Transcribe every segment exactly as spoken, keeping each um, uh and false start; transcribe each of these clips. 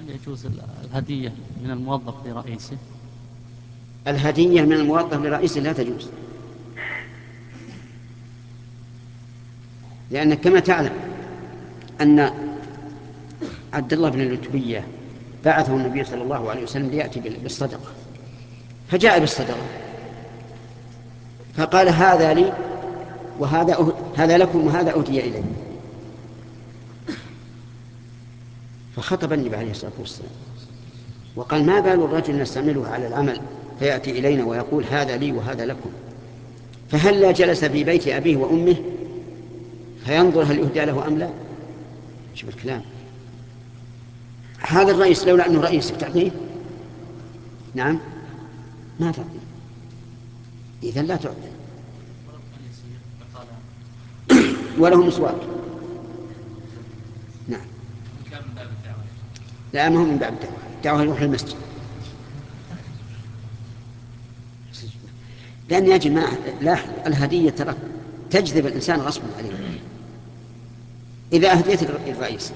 هل يجوز الهدية من الموظف لرئيسه؟ الهدية من الموظف لرئيسه لا تجوز، لأنك كما تعلم أن عبد الله بن اللتبية بعثه النبي صلى الله عليه وسلم ليأتي بالصدقة، فجاء بالصدقة فقال هذا لي وهذا أه... هذا لكم وهذا أهدي إلي. فخطب النبي عليه الصلاة والسلام وقال ما بال الرجل نستعمله على العمل فيأتي إلينا ويقول هذا لي وهذا لكم، فهل لا جلس في بيت أبيه وأمه فينظر هل يهدى له أم لا؟ شوف الكلام. هذا الرئيس لولا أنه رئيس تعطيه؟ نعم ما تعطيه، إذن لا تعطيه. وله مسواك. نعم. لا ما هو من باب الدعوة، الدعوة يروح المسجد. لأن يا جماعة لا، الهدية ترى تجذب الإنسان غصبا عليه. إذا أهديت الرئيس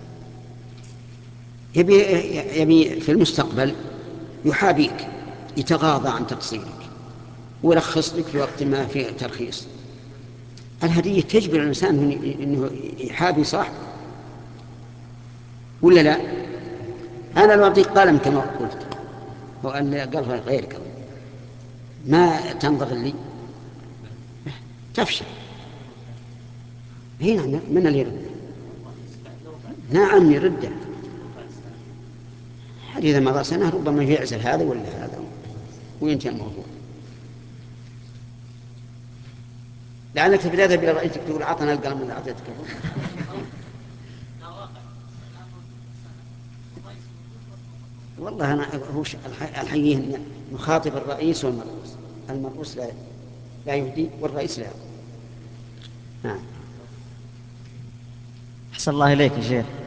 يبي, يبي في المستقبل يحابيك، يتغاضى عن تقصيرك ويرخص لك في وقت ما في ترخيص. الهدية تجبر الإنسان أنه يحابي صاحبه ولا لا؟ أنا لو أعطيك قلم كما قلت وقال قال غيرك ما تنظر لي تفشل. هنا من اللي يرد؟ نعم يرده. إذا مضى سنة ربما يعزل هذا ولا هذا وينتهي الموضوع. لأنك تبدأ إلى رئيسك تقول عطنا القلم اللي أعطيتك. والله أنا هو الحقيقة نخاطب الرئيس والمرؤوس، المرؤوس لا لا يهدي والرئيس لا يهدي. نعم. أحسن الله إليك يا شيخ.